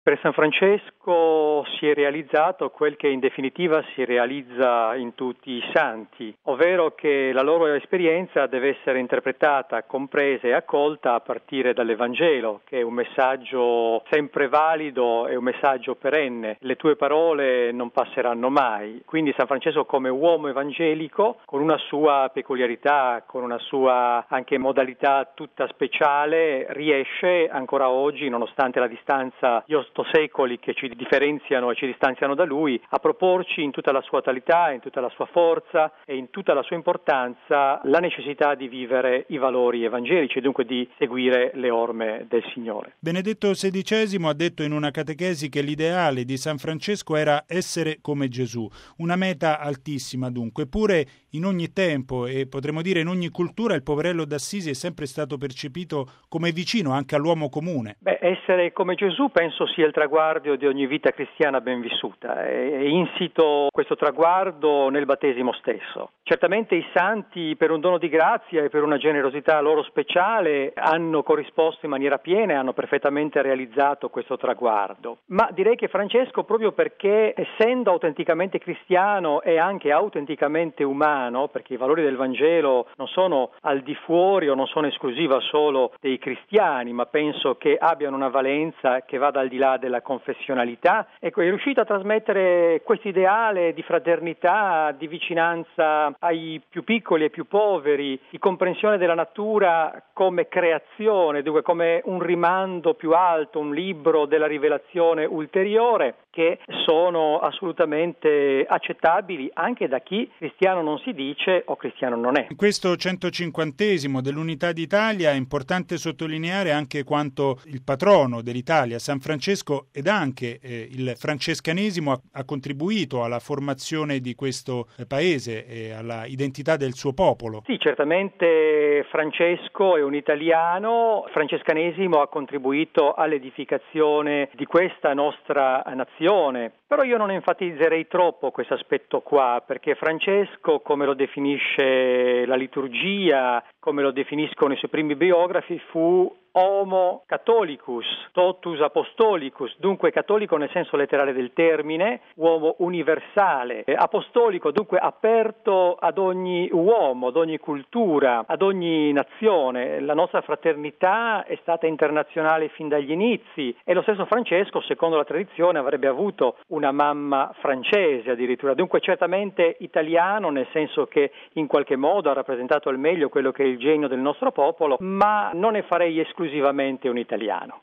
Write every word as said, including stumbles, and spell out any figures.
Per San Francesco si è realizzato quel che in definitiva si realizza in tutti i santi, ovvero che la loro esperienza deve essere interpretata, compresa e accolta a partire dall'Evangelo, che è un messaggio sempre valido e un messaggio perenne. Le tue parole non passeranno mai. Quindi San Francesco, come uomo evangelico, con una sua peculiarità, con una sua anche modalità tutta speciale, riesce ancora oggi, nonostante la distanza di secoli che ci differenziano e ci distanziano da lui, a proporci in tutta la sua totalità, in tutta la sua forza e in tutta la sua importanza la necessità di vivere i valori evangelici e dunque di seguire le orme del Signore. Benedetto sedicesimo ha detto in una catechesi che l'ideale di San Francesco era essere come Gesù, una meta altissima dunque, eppure in ogni tempo e potremmo dire in ogni cultura il poverello d'Assisi è sempre stato percepito come vicino anche all'uomo comune. Beh, essere come Gesù penso sia il traguardo di ogni vita cristiana ben vissuta. È insito questo traguardo nel battesimo stesso. Certamente i santi, per un dono di grazia e per una generosità loro speciale, hanno corrisposto in maniera piena e hanno perfettamente realizzato questo traguardo. Ma direi che Francesco, proprio perché essendo autenticamente cristiano e anche autenticamente umano, perché i valori del Vangelo non sono al di fuori o non sono esclusiva solo dei cristiani, ma penso che abbiano una valenza che vada al di là della confessionalità, ecco, è riuscito a trasmettere questo ideale di fraternità, di vicinanza ai più piccoli e più poveri, di comprensione della natura come creazione, dunque come un rimando più alto, un libro della rivelazione ulteriore, che sono assolutamente accettabili anche da chi cristiano non si dice o cristiano non è. In questo centocinquantesimo dell'Unità d'Italia è importante sottolineare anche quanto il patrono dell'Italia, San Francesco, ed anche eh, il francescanesimo ha, ha contribuito alla formazione di questo eh, paese e alla identità del suo popolo. Sì, certamente Francesco è un italiano, il francescanesimo ha contribuito all'edificazione di questa nostra nazione, però io non enfatizzerei troppo questo aspetto qua, perché Francesco, come lo definisce la liturgia, come lo definiscono i suoi primi biografi, fu Homo catholicus, totus apostolicus, dunque cattolico nel senso letterale del termine, uomo universale, eh, apostolico dunque aperto ad ogni uomo, ad ogni cultura, ad ogni nazione. La nostra fraternità è stata internazionale fin dagli inizi e lo stesso Francesco, secondo la tradizione, avrebbe avuto una mamma francese addirittura, dunque certamente italiano nel senso che in qualche modo ha rappresentato al meglio quello che è il genio del nostro popolo, ma non ne farei esclusivamente un italiano.